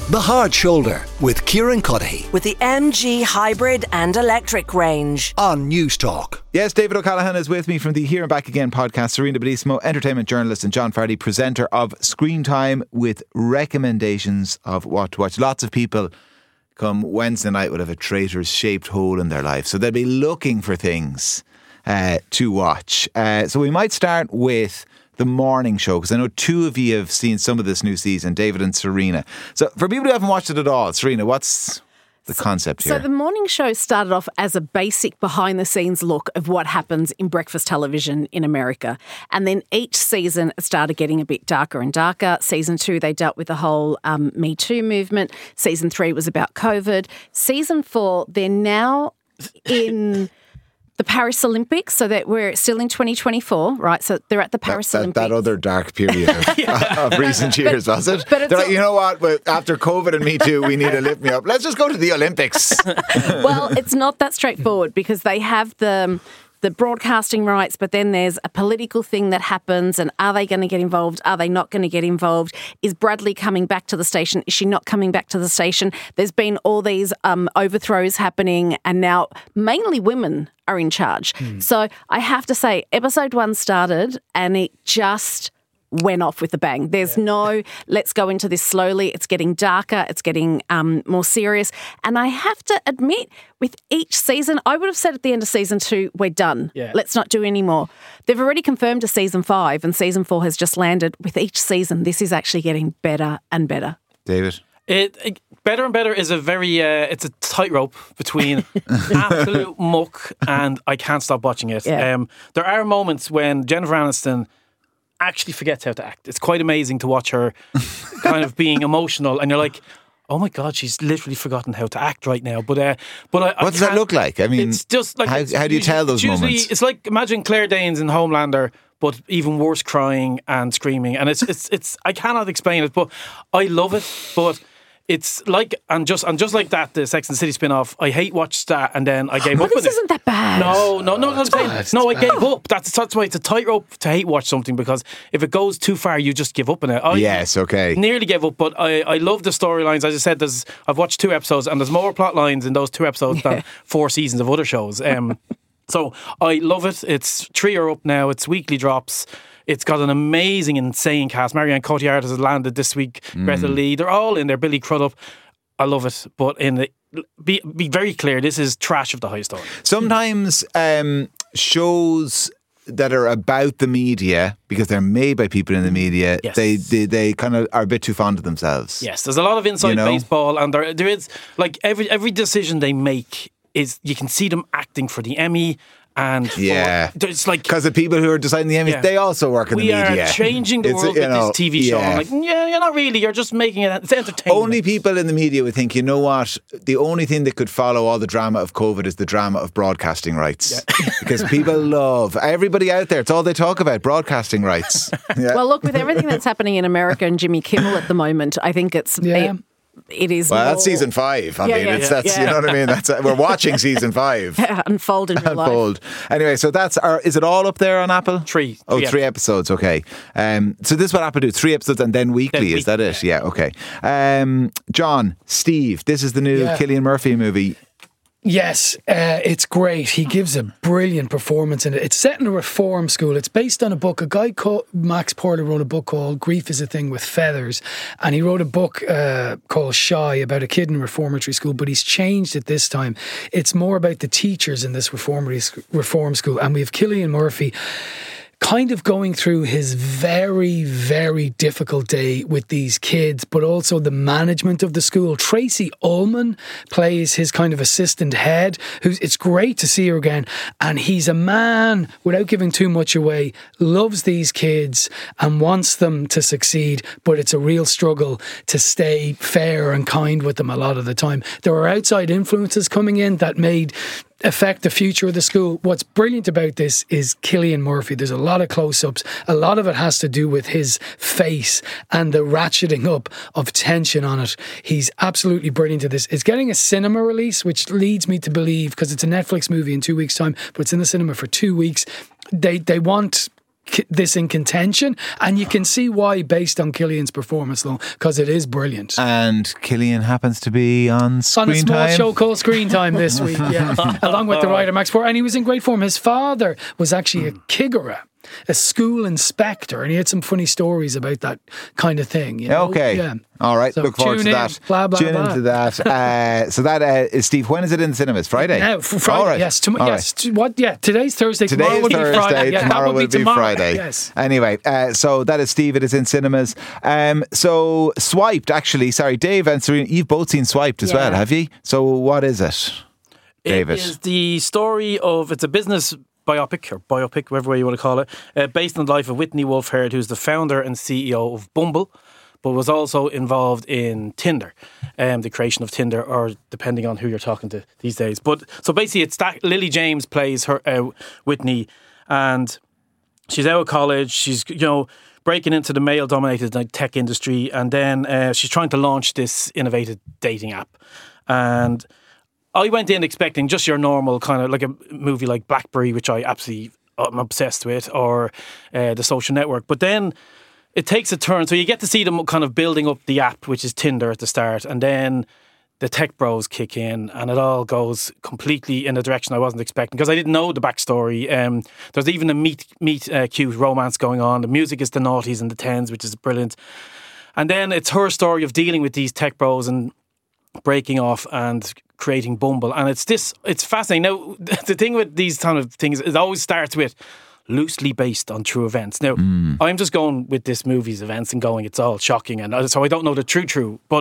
The Hard Shoulder with Kieran Cuddihy with the MG Hybrid and Electric range on News Talk. Yes, David O'Callaghan is with me from the Here and Back Again podcast. Serena Bellissimo, entertainment journalist, and John Fardy, presenter of Screen Time, with recommendations of what to watch. Lots of people come Wednesday night would have a traitor's shaped hole in their life, so they'll be looking for things to watch. So we might start with the morning show, because I know two of you have seen some of this new season, David and Serena. So for people who haven't watched it at all, Serena, what's the concept here? So the morning show started off as a basic behind-the-scenes look of what happens in breakfast television in America. And then each season it started getting a bit darker and darker. Season 2, they dealt with the whole Me Too movement. Season 3 was about COVID. Season 4, they're now in the Paris Olympics, so that we're still in 2024, right? So they're at the Paris Olympics. That other dark period of recent years, was it? But they're like, you know what? After COVID and Me Too, we need to lift me up. Let's just go to the Olympics. Well, it's not that straightforward, because they have the broadcasting rights, but then there's a political thing that happens, and are they going to get involved? Are they not going to get involved? Is Bradley coming back to the station? Is she not coming back to the station? There's been all these overthrows happening, and now mainly women are in charge. So I have to say, episode 1 started and it just went off with a bang. There's no, let's go into this slowly. It's getting darker. It's getting more serious. And I have to admit, with each season, I would have said at the end of season 2, we're done. Yeah. Let's not do any more. They've already confirmed a season 5, and season 4 has just landed. With each season, this is actually getting better and better. David? It better and better is a very it's a tightrope between absolute muck and I can't stop watching it. Yeah. There are moments when Jennifer Aniston actually forgets how to act. It's quite amazing to watch her kind of being emotional, and you're like, oh my God, she's literally forgotten how to act right now. But what does that look like? I mean, it's just like, how do you tell those moments? It's like, imagine Claire Danes in Homelander, but even worse, crying and screaming. And it's I cannot explain it, but I love it. But it's like, and just like that, the Sex and the City spin-off, I watched that, and then I gave up this on it. isn't that bad. No, I'm saying, I gave up. That's why it's a tightrope to hate watch something, because if it goes too far, you just give up on it. I nearly gave up, but I love the storylines. As I said, I've watched 2 episodes, and there's more plot lines in those 2 episodes than 4 seasons of other shows. So I love it. It's 3 are up now. It's weekly drops. It's got an amazing, insane cast. Marianne Cotillard has landed this week. Greta Lee, they're all in there. Billy Crudup. I love it. But be very clear, this is trash of the highest order. Sometimes shows that are about the media, because they're made by people in the media, yes, they kind of are a bit too fond of themselves. Yes, there's a lot of inside baseball, and there is, like, every decision they make is, you can see them acting for the Emmy. And it's like, because the people who are deciding the Emmys, they also work in the media. We are changing the world with this TV show. I'm like, you're not really. You're just making it. It's entertainment. Only people in the media would think, you know what? The only thing that could follow all the drama of COVID is the drama of broadcasting rights, because people love, everybody out there, it's all they talk about, broadcasting rights. Well, look, with everything that's happening in America and Jimmy Kimmel at the moment, I think it's. It is. Well, that's season 5. I mean, you know what I mean. We're watching season 5 unfold in real life. Anyway, so is it all up there on Apple? 3. Oh, 3 episodes. Okay. So this is what Apple do: 3 episodes and then weekly. Is that it? Yeah. Okay. John, Steve, this is the new Cillian Murphy movie. Yes, it's great. He gives a brilliant performance in it. It's set in a reform school. It's based on a book. A guy called Max Porter wrote a book called Grief is a Thing with Feathers, and he wrote a book called Shy about a kid in a reformatory school, but he's changed it this time. It's more about the teachers in this reform school, and we have Cillian Murphy kind of going through his very, very difficult day with these kids, but also the management of the school. Tracy Ullman plays his kind of assistant head, it's great to see her again. And he's a man, without giving too much away, loves these kids and wants them to succeed, but it's a real struggle to stay fair and kind with them a lot of the time. There are outside influences coming in that made affect the future of the school. What's brilliant about this is Cillian Murphy. There's a lot of close-ups. A lot of it has to do with his face and the ratcheting up of tension on it. He's absolutely brilliant at this. It's getting a cinema release, which leads me to believe, because it's a Netflix movie in 2 weeks' time, but it's in the cinema for 2 weeks. They want this in contention, and you can see why based on Cillian's performance alone, because it is brilliant. And Cillian happens to be on Screen on a small Time. show called Screen Time this week, along with the writer Max Porter, and he was in great form. His father was actually a Kigura, a school inspector, and he had some funny stories about that kind of thing. You know? Okay. Yeah. All right. So look forward to that. Blah, blah, tune blah. into that. So that is, Steve, when is it in the cinemas? Friday? Friday, All right. yes. All right. Yes. Today's Thursday. Today Tomorrow is will be Thursday. Friday. Yeah, tomorrow that will be tomorrow. Friday. Yes. Anyway, so that is Steve. It is in cinemas. So Swiped, actually. Sorry, Dave and Serena, you've both seen Swiped as well, have you? So what is it, David? It is the story of, it's a business biopic, whatever way you want to call it, based on the life of Whitney Wolfe Herd, who's the founder and CEO of Bumble, but was also involved in Tinder, the creation of Tinder, or depending on who you're talking to these days. But so basically, it's that Lily James plays her Whitney, and she's out of college. She's breaking into the male-dominated tech industry, and then she's trying to launch this innovative dating app, and I went in expecting just your normal kind of like a movie like BlackBerry, which I'm obsessed with, or The Social Network. But then it takes a turn. So you get to see them kind of building up the app, which is Tinder at the start. And then the tech bros kick in and it all goes completely in a direction I wasn't expecting because I didn't know the backstory. There's even a meet cute romance going on. The music is the noughties and the tens, which is brilliant. And then it's her story of dealing with these tech bros and breaking off and creating Bumble, and it's fascinating. Now, the thing with these kind of things, it always starts with loosely based on true events. Now, I'm just going with this movie's events and going, it's all shocking, and so I don't know the true, but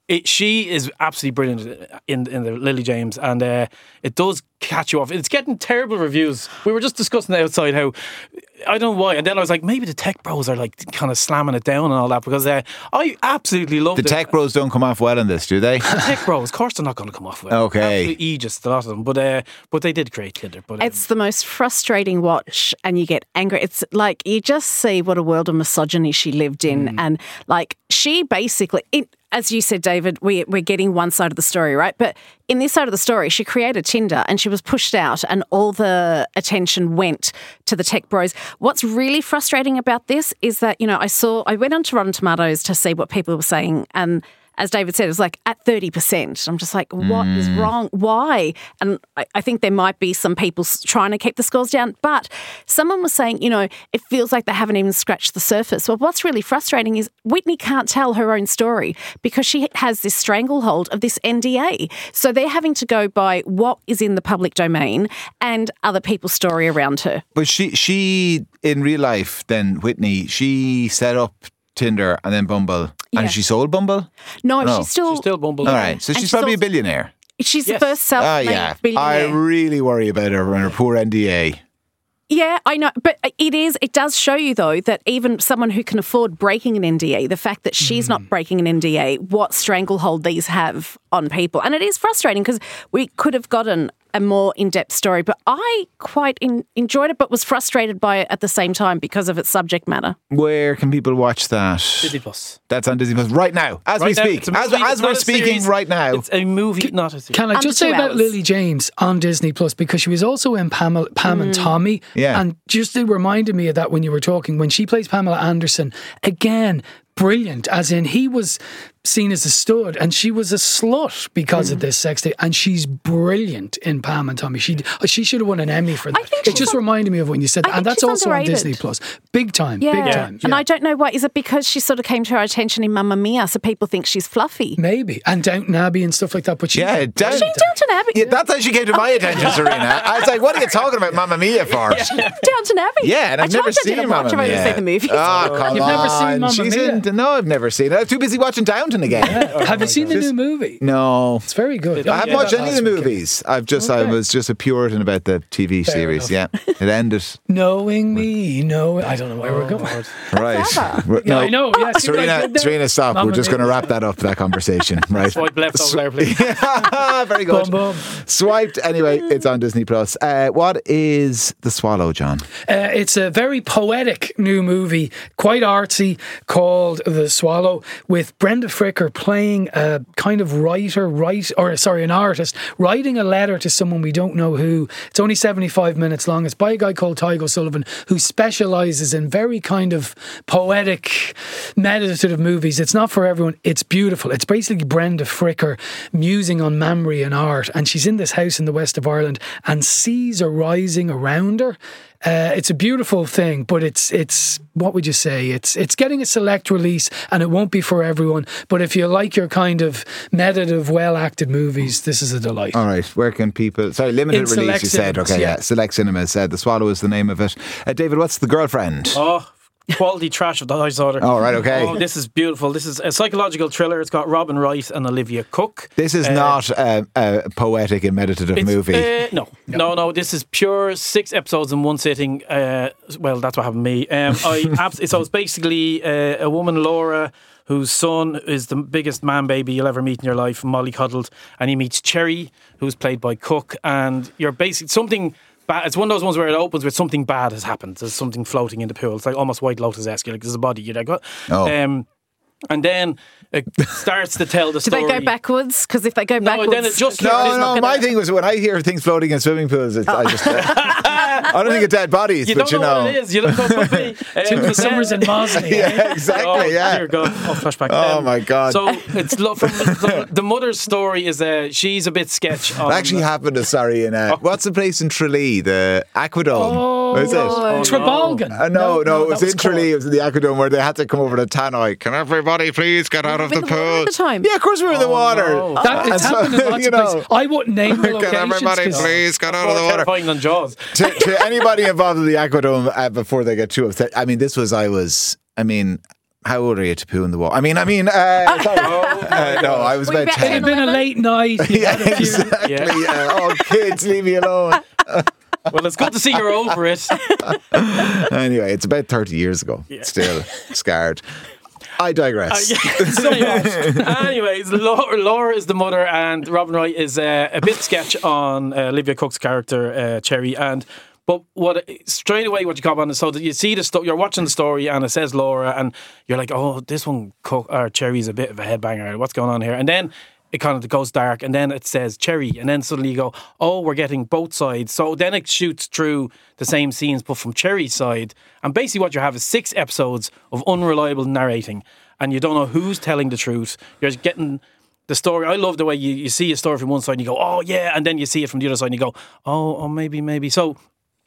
she is absolutely brilliant in the Lily James, and it does catch you off. It's getting terrible reviews. We were just discussing outside how, I don't know why, and then I was like, maybe the tech bros are like kind of slamming it down and all that, because I absolutely love it. The tech bros don't come off well in this, do they? The tech bros, of course they're not going to come off well. Okay. Absolutely aegis, a lot of them, but they did create Tinder. But it's the most frustrating watch, and you get angry. It's like you just see what a world of misogyny she lived in, and like she basically, as you said, David, we're getting one side of the story, right? But in this side of the story, she created Tinder and she was pushed out and all the attention went to the tech bros. What's really frustrating about this is that, I went on to Rotten Tomatoes to see what people were saying, and as David said, it was like at 30%. I'm just like, what is wrong? Why? And I think there might be some people trying to keep the scores down. But someone was saying, it feels like they haven't even scratched the surface. Well, what's really frustrating is Whitney can't tell her own story because she has this stranglehold of this NDA. So they're having to go by what is in the public domain and other people's story around her. But she in real life, then Whitney, she set up Tinder and then Bumble. Yeah. And she sold Bumble? No, she's still Bumble. All right. So she's probably a billionaire. She's the first self-made billionaire. I really worry about her and her poor NDA. Yeah, I know. But it does show you, though, that even someone who can afford breaking an NDA, the fact that she's not breaking an NDA, what stranglehold these have on people. And it is frustrating because we could have gotten a more in-depth story, but I quite enjoyed it, but was frustrated by it at the same time because of its subject matter. Where can people watch that? Disney Plus. That's on Disney Plus right now, as we speak. As we're speaking right now. It's a movie, not a series. Can I just say about Lily James on Disney Plus, because she was also in Pam and Tommy, and just it reminded me of that when you were talking, when she plays Pamela Anderson, again, brilliant, as in he was seen as a stud and she was a slut because of this sex tape, and she's brilliant in Pam and Tommy. She should have won an Emmy for that. It just reminded me of when you said that, and that's also underrated. On Disney Plus. Big time. And I don't know why. Is it because she sort of came to our attention in Mamma Mia, so people think she's fluffy? Maybe. And Downton Abbey and stuff like that. But Downton Abbey. Yeah, that's how she came to my attention, Serena. I was like, what are you talking about Mamma Mia for? Downton Abbey. Yeah, and I've never seen Mamma Mia. I've never seen the movie. Oh, come You've never seen Mamma Mia? No, I've never seen it. I was too busy watching Downton again. Have you seen the new movie? No. It's very good. I haven't watched any of the movies. I was just a Puritan about the TV series. enough. Yeah. It ended. Knowing me, I don't know where we're going. Right. Yeah, I know. Yeah, Serena, stop. Mamma We're just Mia. going to wrap that up, that conversation. Right. Swipe left over there, please. Very good. Boom, boom. Swiped. Anyway, it's on Disney Plus. What is The Swallow, John? It's a very poetic new movie, quite artsy, called called The Swallow, with Brenda Fricker playing a kind of an artist writing a letter to someone we don't know who. It's only 75 minutes long. It's by a guy called Tygo Sullivan, who specialises in very kind of poetic, meditative movies. It's not for everyone. It's beautiful. It's basically Brenda Fricker musing on memory and art, and she's in this house in the west of Ireland, and seas are rising around her. It's a beautiful thing, but it's what would you say? It's getting a select release, and it won't be for everyone. But if you like your kind of meditative, well-acted movies, this is a delight. All right, where can people? Sorry, limited release. You said, okay, yeah. Select Cinemas. The Swallow is the name of it. David, what's The Girlfriend? Oh, quality trash of the highest order. Oh, right, okay. Oh, this is beautiful. This is a psychological thriller. It's got Robin Wright and Olivia Cook. This is not a poetic and meditative movie. No. This is pure 6 episodes in one sitting. Well, that's what happened to me. So it's basically a woman, Laura, whose son is the biggest man baby you'll ever meet in your life, mollycoddled, and he meets Cherry, who's played by Cook, and you're basically something. It's one of those ones where it opens with something bad has happened. There's something floating in the pool. It's like almost White Lotus-esque. Like there's a body. You're like, what? Oh. And then it starts to tell the story. Do they go backwards? Because if they go backwards... then it just... No, my thing was when I hear things floating in swimming pools, I just... I don't think it's dead bodies, but you know. What it is. You don't know what it could be. The summers in Mosley. Yeah, exactly, Dear God. Flashback. Oh, my God. So it's from the mother's story is she's a bit sketch. It actually happened, what's the place in Tralee? The Aquadome. What is it? Trabolgan. No, it was in Tralee. It was in the Aquadome where they had to come over to Tannoy. Can everybody please get out of the pool? At the time? Yeah, of course we were in the water. No. It's happened in lots of places. I wouldn't name the locations. Can everybody please get out of the water? Terrifying than Jaws. To anybody involved in the Aquadome before they get too upset. I mean, how old are you to poo in the wall? I was about 10. It had been a late night. Yeah, exactly. Oh, kids, leave me alone. Well, it's good to see you're over it. Anyway, it's about 30 years ago. Yeah. Still scarred. I digress. Anyways, Laura is the mother, and Robin Wright is a bit sketch on Olivia Cook's character, Cherry. But straight away what you cop on is so that you see you're watching the story and it says Laura, and you're like, oh, this one Cherry's a bit of a headbanger. What's going on here? And then it kind of goes dark, and then it says Cherry, and then suddenly you go, oh, we're getting both sides. So then it shoots through the same scenes, but from Cherry's side. And basically what you have is 6 episodes of unreliable narrating, and you don't know who's telling the truth. You're getting the story. I love the way you see a story from one side and you go, oh yeah, and then you see it from the other side and you go, oh maybe. So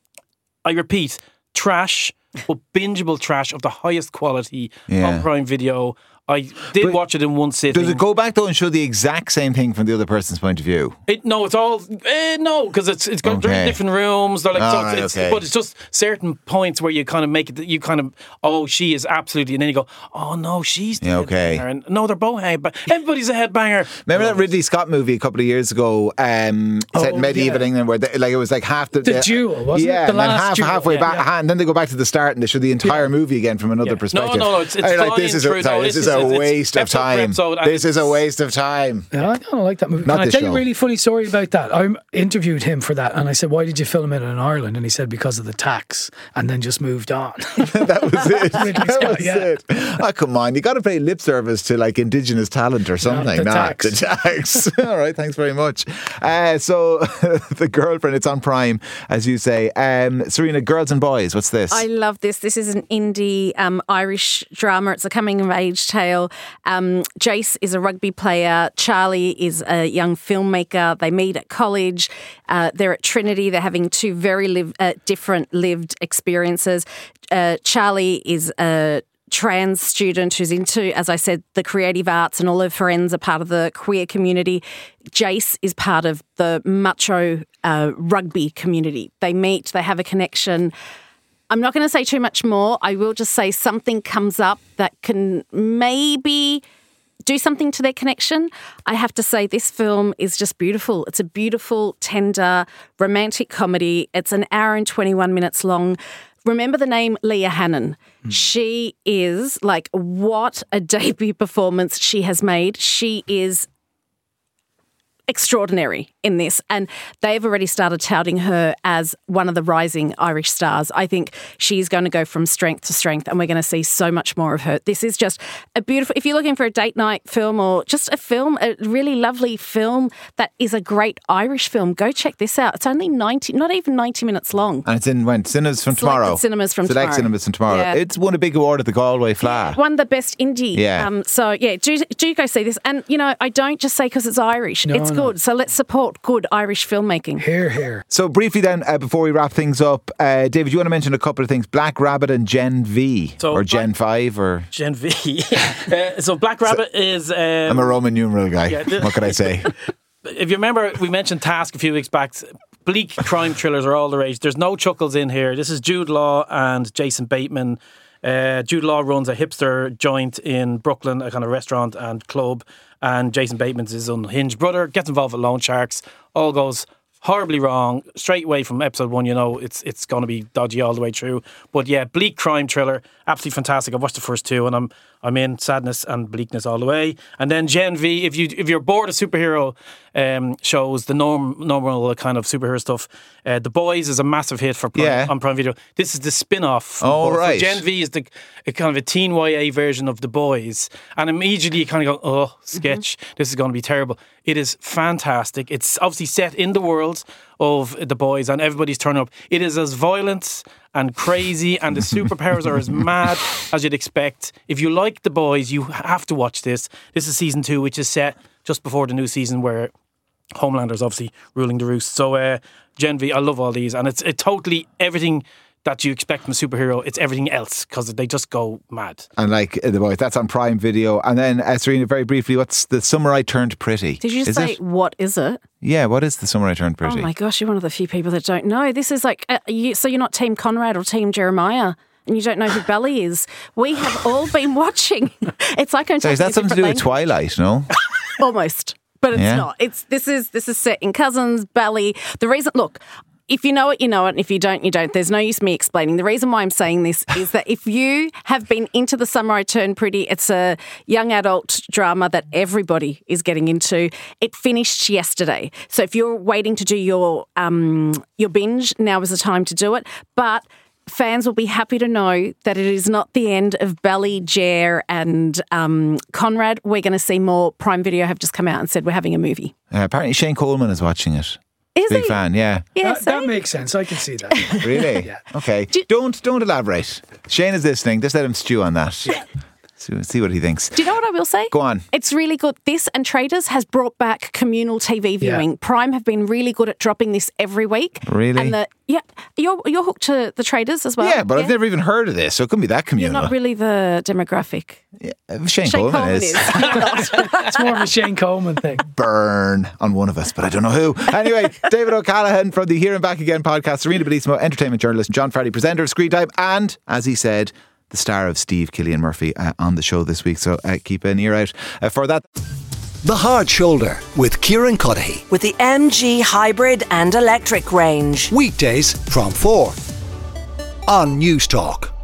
I repeat, trash, but bingeable trash of the highest quality on Prime Video. I did watch it in one sitting. Does it go back though and show the exact same thing from the other person's point of view? It's all because it's got very different rooms. They're like, but it's just certain points where you kind of make it. You kind of she is absolutely, and then you go, oh no, she's the headbanger. And no, they're both headbangers. Everybody's a headbanger. Remember that Ridley Scott movie a couple of years ago? Set in medieval England, where it was like half the duel, wasn't it? Yeah, and then halfway back, and then they go back to the start and they show the entire movie again from another perspective. No, it's this is a waste of time. This is a waste of time. Yeah, I don't like that movie. Can I tell you a really funny story about that? I interviewed him for that, and I said, why did you film it in Ireland? And he said, because of the tax, and then just moved on. That was it. That was it. Oh, come on. You got to pay lip service to like indigenous talent or something. The tax. All right, thanks very much. So, The Girlfriend, it's on Prime, as you say. Serena, Girls and Boys, what's this? I love this. This is an indie Irish drama. It's a coming-of-age tale. Jace is a rugby player. Charlie is a young filmmaker. They meet at college. They're at Trinity. They're having 2 very different lived experiences. Charlie is a trans student who's into, as I said, the creative arts, and all her friends are part of the queer community. Jace is part of the macho rugby community. They meet, they have a connection. I'm not going to say too much more. I will just say something comes up that can maybe do something to their connection. I have to say this film is just beautiful. It's a beautiful, tender, romantic comedy. It's an hour and 21 minutes long. Remember the name Leah Hannon. She is like, what a debut performance she has made. She is extraordinary in this, and they've already started touting her as one of the rising Irish stars. I think she's going to go from strength to strength, and we're going to see so much more of her. This is just a beautiful, if you're looking for a date night film or just a really lovely film that is a great Irish film, go check this out. It's only not even 90 minutes long. And it's in cinemas from tomorrow. Cinemas from tomorrow. Cinemas from tomorrow. Yeah. It's won a big award at the Galway Fleadh. Won the best indie. Yeah. Do go see this. And, I don't just say because it's Irish. It's good. So let's support good Irish filmmaking. Hear, hear. So briefly then, before we wrap things up, David, you want to mention a couple of things? Black Rabbit and Gen V, or Gen 5, or Gen V. So Black Rabbit is. I'm a Roman numeral guy. Yeah, what can I say? If you remember, we mentioned Task a few weeks back. Bleak crime thrillers are all the rage. There's no chuckles in here. This is Jude Law and Jason Bateman. Jude Law runs a hipster joint in Brooklyn, a kind of restaurant and club, and Jason Bateman's his unhinged brother, gets involved with loan sharks, all goes horribly wrong. Straight away from episode 1, it's going to be dodgy all the way through. But yeah, bleak crime thriller, absolutely fantastic. I've watched the first 2 and I'm in sadness and bleakness all the way. And then Gen V, if you're bored of superhero shows, the normal kind of superhero stuff, The Boys is a massive hit for on Prime Video. This is the spin-off. Oh, right. So Gen V is a kind of a teen YA version of The Boys. And immediately you kind of go, sketch. This is going to be terrible. It is fantastic. It's obviously set in the world of The Boys and everybody's turning up. It is as violent and crazy and the superpowers are as mad as you'd expect. If you like The Boys, you have to watch this. This is season 2, which is set just before the new season where Homelander's obviously ruling the roost. So Gen V, I love all these, and it's totally everything that you expect from a superhero. It's everything else because they just go mad. And like The Boys, that's on Prime Video. And then Serena, very briefly, what's The Summer I Turned Pretty? Did you just say what is it? Yeah, what is The Summer I Turned Pretty? Oh my gosh, you're one of the few people that don't know. This is like so you're not Team Conrad or Team Jeremiah. And you don't know who Belly is. We have all been watching. It's like I'm. So is that something to do with Twilight? No, almost, but it's not. This is set in Cousins, Belly. The reason, look. If you know it, you know it. And if you don't, you don't. There's no use me explaining. The reason why I'm saying this is that if you have been into The Summer I Turned Pretty, it's a young adult drama that everybody is getting into. It finished yesterday. So if you're waiting to do your binge, now is the time to do it. But fans will be happy to know that it is not the end of Belly, Jer and Conrad. We're going to see more. Prime Video have just come out and said we're having a movie. Apparently Shane Coleman is watching it. Is Big he? fan, yeah. That makes sense. I can see that. Really? Yeah. Okay. Don't elaborate. Shane is listening. Just let him stew on that. Yeah. See what he thinks. Do you know what I will say? Go on. It's really good. This and Traders has brought back communal TV viewing. Yeah. Prime have been really good at dropping this every week. Really? And you're hooked to the Traders as well. Yeah, but I've never even heard of this, so it couldn't be that communal. You're not really the demographic. Yeah, Shane Coleman is. It's more of a Shane Coleman thing. Burn on one of us, but I don't know who. Anyway, David O'Callaghan from the Here and Back Again podcast, Serena Bellissimo, entertainment journalist, John Fardy, presenter of Screen Time, and, as he said, the star of Steve Killian Murphy on the show this week. So keep an ear out for that. The Hard Shoulder with Kieran Cuddihy. With the MG hybrid and electric range. Weekdays from 4 on News Talk.